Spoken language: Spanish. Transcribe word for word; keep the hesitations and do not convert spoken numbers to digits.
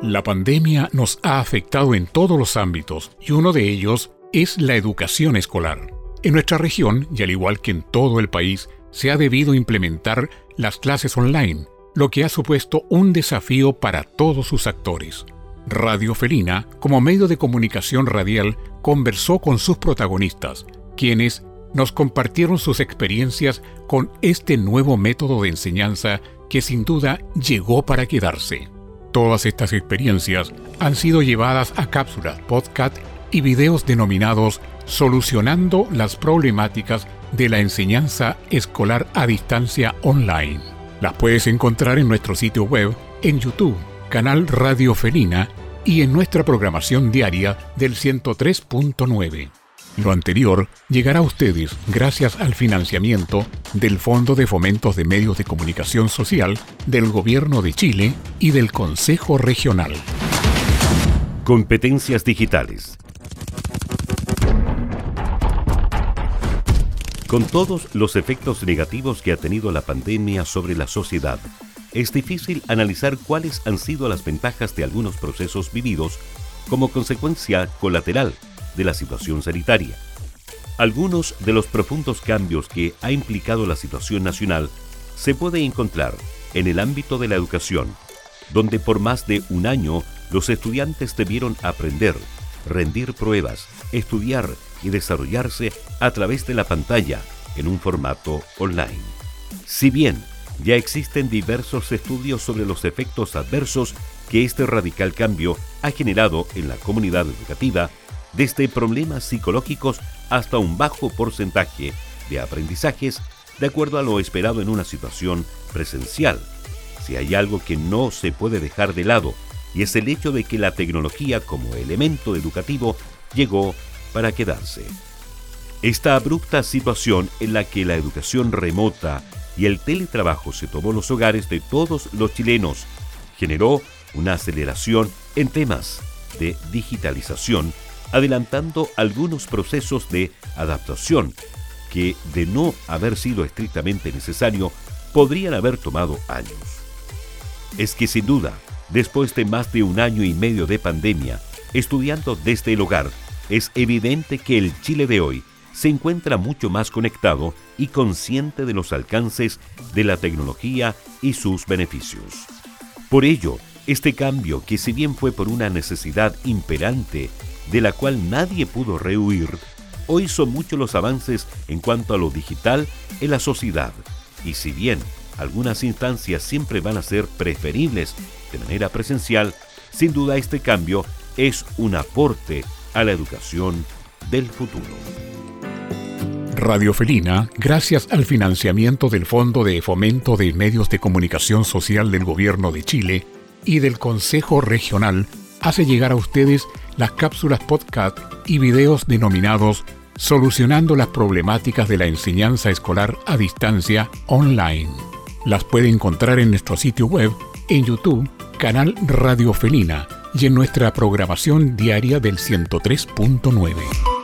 La pandemia nos ha afectado en todos los ámbitos y uno de ellos es la educación escolar. En nuestra región, y al igual que en todo el país, se ha debido implementar las clases online, lo que ha supuesto un desafío para todos sus actores. Radio Felina, como medio de comunicación radial, conversó con sus protagonistas, quienes nos compartieron sus experiencias con este nuevo método de enseñanza que sin duda llegó para quedarse. Todas estas experiencias han sido llevadas a cápsulas, podcast y videos denominados Solucionando las problemáticas de la enseñanza escolar a distancia online. Las puedes encontrar en nuestro sitio web, en YouTube, canal Radio Felina y en nuestra programación diaria del ciento tres punto nueve. Lo anterior llegará a ustedes gracias al financiamiento del Fondo de Fomentos de Medios de Comunicación Social del Gobierno de Chile y del Consejo Regional. Competencias digitales. Con todos los efectos negativos que ha tenido la pandemia sobre la sociedad, es difícil analizar cuáles han sido las ventajas de algunos procesos vividos como consecuencia colateral de la situación sanitaria. Algunos de los profundos cambios que ha implicado la situación nacional se puede encontrar en el ámbito de la educación, donde por más de un año los estudiantes debieron aprender, rendir pruebas, estudiar y desarrollarse a través de la pantalla en un formato online. Si bien ya existen diversos estudios sobre los efectos adversos que este radical cambio ha generado en la comunidad educativa, desde problemas psicológicos hasta un bajo porcentaje de aprendizajes de acuerdo a lo esperado en una situación presencial. Si hay algo que no se puede dejar de lado, y es el hecho de que la tecnología como elemento educativo llegó para quedarse. Esta abrupta situación en la que la educación remota y el teletrabajo se tomó los hogares de todos los chilenos generó una aceleración en temas de digitalización, adelantando algunos procesos de adaptación que, de no haber sido estrictamente necesario, podrían haber tomado años. Es que sin duda, después de más de un año y medio de pandemia, estudiando desde el hogar, es evidente que el Chile de hoy se encuentra mucho más conectado y consciente de los alcances de la tecnología y sus beneficios. Por ello, este cambio, que si bien fue por una necesidad imperante de la cual nadie pudo rehuir, hoy son muchos los avances en cuanto a lo digital en la sociedad, y si bien algunas instancias siempre van a ser preferibles de manera presencial, sin duda este cambio es un aporte a la educación del futuro. Radio Felina, gracias al financiamiento del Fondo de Fomento de Medios de Comunicación Social del Gobierno de Chile y del Consejo Regional, hace llegar a ustedes las cápsulas podcast y videos denominados Solucionando las problemáticas de la enseñanza escolar a distancia online. Las puede encontrar en nuestro sitio web, en YouTube, canal Radio Felina y en nuestra programación diaria del ciento tres punto nueve.